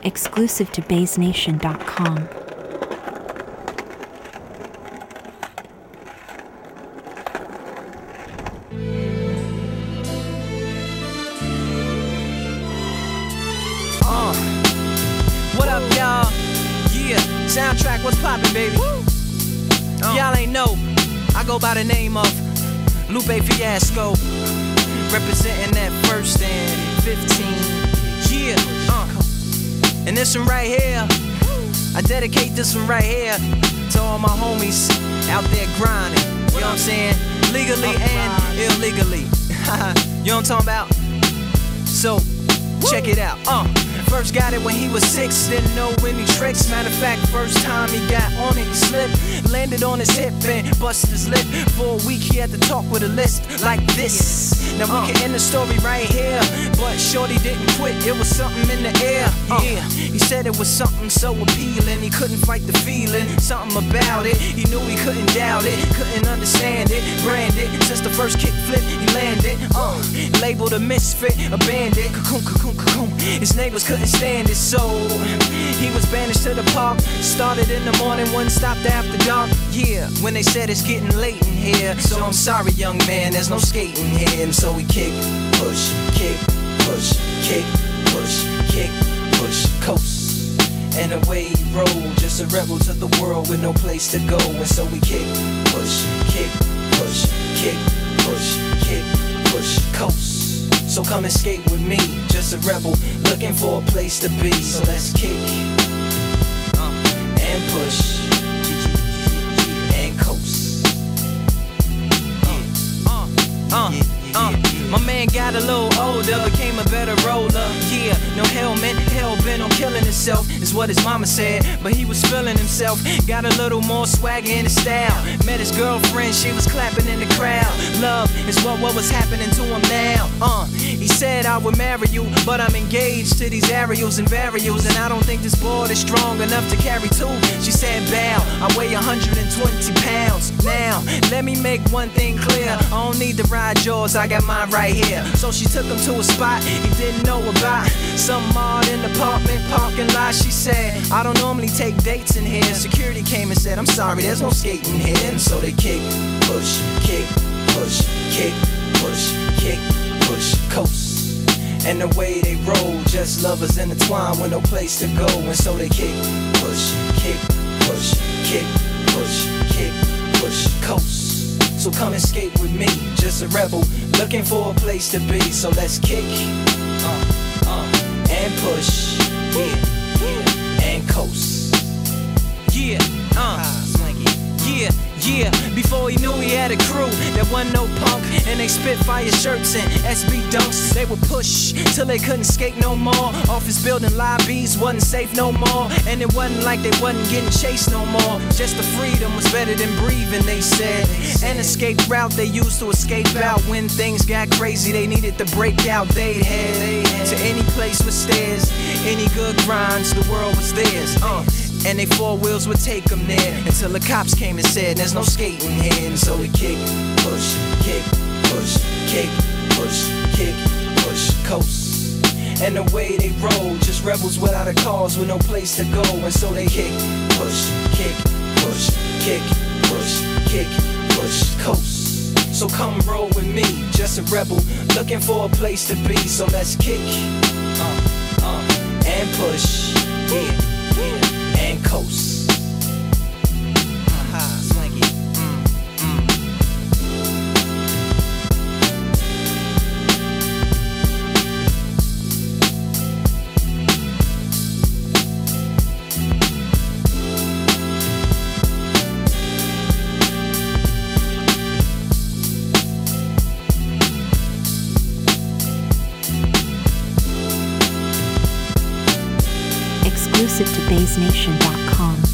Exclusive to BaseNation.com. What up, y'all? Yeah, soundtrack, what's poppin', baby? Y'all ain't know, I go by the name of Lupe Fiasco, representing that first and 15. Yeah, and this one right here, I dedicate this one right here to all my homies out there grinding. You know what I'm saying? Legally and illegally. You know what I'm talking about? So, check it out. First got it when he was 6, didn't know any tricks. Matter of fact, first time he got on it, he slipped, landed on his hip and busted his lip. For a week he had to talk with a lisp like this. Now we can end the story right here, but shorty didn't quit, it was something in the air. Yeah, he said it was something so appealing, he couldn't fight the feeling, something about it. He knew he couldn't doubt it, couldn't understand it, branded. Since the first kick flip, he landed. Labeled a misfit, a bandit. Cocoon, cocoon, cocoon. His neighbors couldn't stand it, so he was banished to the park. Started in the morning, one stopped after dark. Yeah, when they said it's getting late in here, so I'm sorry, young man, there's no skating here. And so we kick, push, kick, push, kick, push, kick, push, coast. And away he rolled, just a rebel to the world with no place to go. And so we kick, push, kick, push, kick, push, kick, push, coast. So come and skate with me, just a rebel looking for a place to be. So let's kick and push and coast. My man got a little older, became a better roller. Yeah, no helmet, hell-bent on killing himself is what his mama said, but he was feeling himself. Got a little more swagger in his style. Met his girlfriend, she was clapping in the crowd. Love is what was happening to him now. He said I would marry you, but I'm engaged to these aerials and varials, and I don't think this board is strong enough to carry two. She said bow, I weigh 120 pounds. Now, let me make one thing clear, I don't need to ride yours, I got mine right here. So she took him to a spot he didn't know about, some odd in the apartment parking lot. She said, I don't normally take dates in here. Security came and said, I'm sorry, there's no skating here. And so they kick, push, kick, push, kick, push, kick, push, coast. And the way they roll, just lovers intertwined with no place to go. And so they kick, push, kick, push, kick, push, kick, push, coast. So come and skate with me, just a rebel looking for a place to be. So let's kick and push, and coast. Yeah, before he knew he had a crew that wasn't no punk, and they spit fire shirts and SB dunks. They would push till they couldn't skate no more. Office building lobbies wasn't safe no more, and it wasn't like they wasn't getting chased no more. Just the freedom was better than breathing, they said. An escape route they used to escape out when things got crazy. They needed to break out. They'd head to any place with stairs, any good grinds, the world was theirs. And they four wheels would take them there until the cops came and said there's no skating here. And so we kick, push, kick, push, kick, push, kick, push, coast. And the way they roll, just rebels without a cause with no place to go. And so they kick, push, kick, push, kick, push, kick, push, coast. So come roll with me, just a rebel looking for a place to be. So let's kick and push, and coast. Swanky. Exclusive to BaseNation.com.